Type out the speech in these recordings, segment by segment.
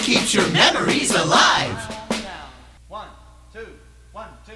keeps your memories alive. One, two, 1, 2.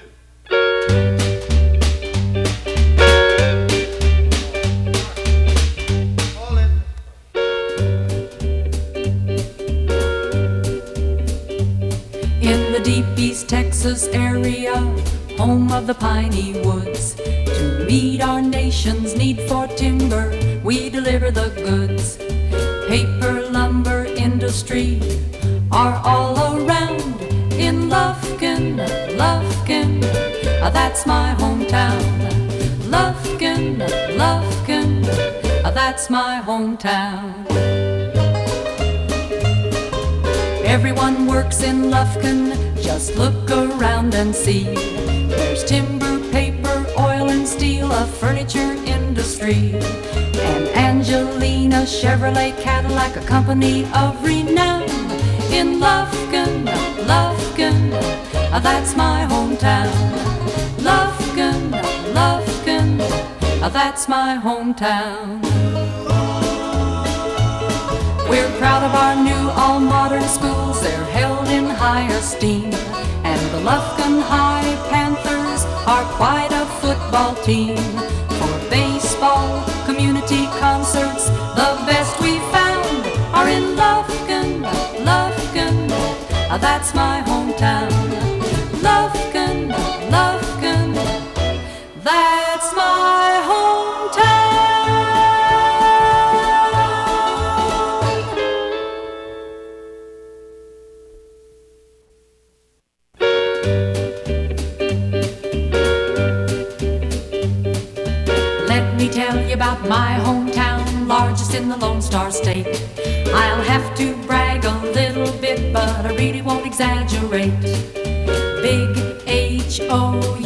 In the deep East Texas area, home of the piney woods, to meet our nation's need for timber, we deliver the goods. Paper, lumber, industry are all around in Lufkin, Lufkin, that's my hometown. Lufkin, Lufkin, that's my hometown. Everyone works in Lufkin, just look around and see. There's timber, paper, oil and steel, a furniture industry. And Angelina Chevrolet Cadillac, a company of renown. In Lufkin, Lufkin, that's my hometown. Lufkin, Lufkin, that's my hometown. We're proud of our new all-modern schools, they're held in high esteem. And the Lufkin High Panthers are quite a football team. For baseball, community concerts, the best we found are in Lufkin, Lufkin, that's my hometown. Lufkin, Lufkin, that's my hometown. Let me tell you about my hometown, largest in the Lone Star State. I'll have to brag a little bit, but I really won't exaggerate. Big Houston,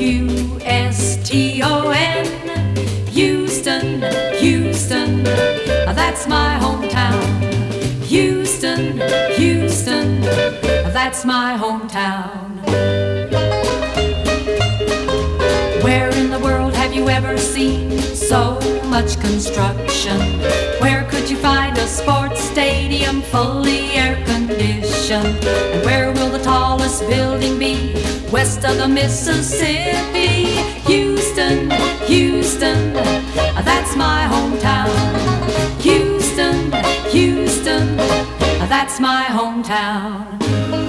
Houston, Houston, that's my hometown. Houston, Houston, that's my hometown. Where in the world have you ever seen so much construction? Where could you find a sports stadium fully air-conditioned? And where will the tallest building be west of the Mississippi? Houston, Houston, that's my hometown. Houston, Houston, that's my hometown.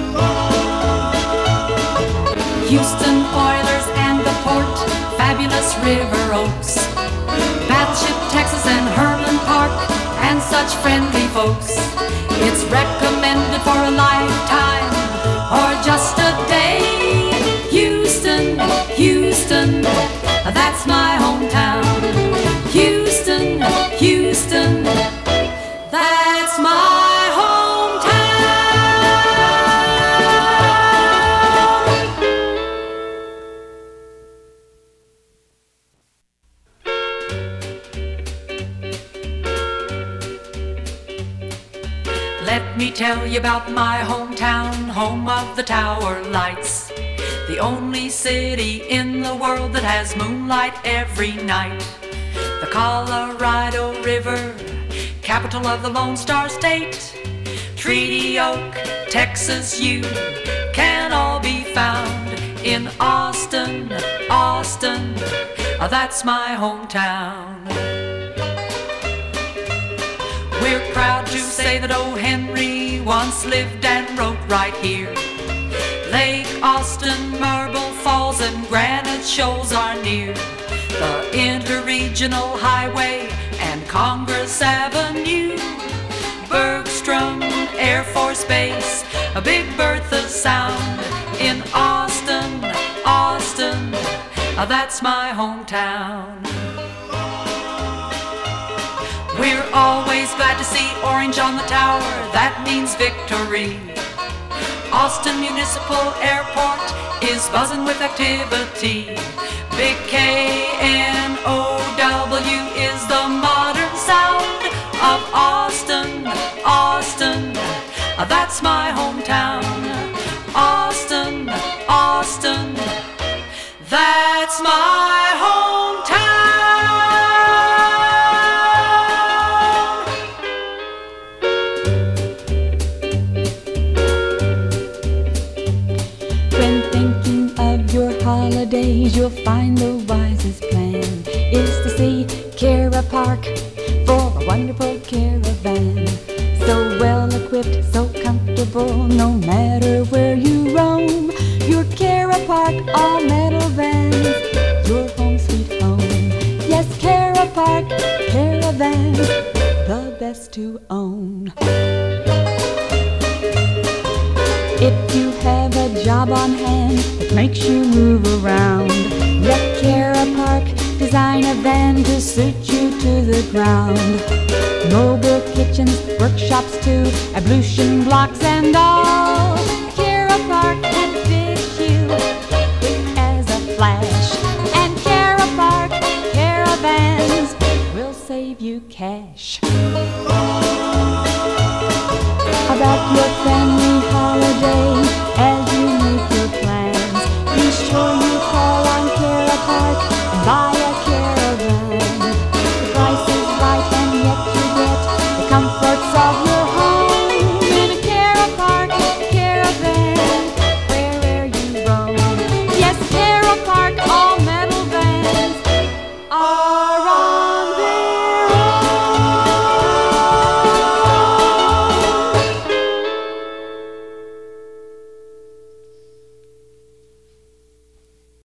Houston Oilers and the port, fabulous River Oaks, Battleship Texas and Herman Park, and such friendly folks. It's recommended for a lifetime or just a day. Houston, Houston, that's my hometown. Houston, Houston, that's my hometown. Let me tell you about my hometown, home of the Tower Lights. The only city in the world that has moonlight every night. The Colorado River, capital of the Lone Star State. Treaty Oak, Texas, you can all be found in Austin, Austin, that's my hometown. We're proud to say that O. Henry once lived and wrote right here. Lake Austin, Marble Falls, and Granite Shoals are near. The Interregional Highway and Congress Avenue. Bergstrom Air Force Base, a Big Bertha Sound in Austin, Austin, that's my hometown. We're always glad to see orange on the tower, that means victory. Austin Municipal Airport is buzzing with activity. Big KNOW is the modern sound of Austin, Austin, that's my hometown. Austin, Austin, that's my hometown. swift, so comfortable, no matter where you roam. Your Cara Park all-metal vans, your home sweet home. Yes, Cara Park Caravans, the best to own. If you have a job on hand that makes you move around, let Cara Park design a van to suit you to the ground. Mobile kitchens, workshops too, ablution blocks and all. Cara Park can fix you quick as a flash, and Cara Park Caravans will save you cash. About your family holiday, as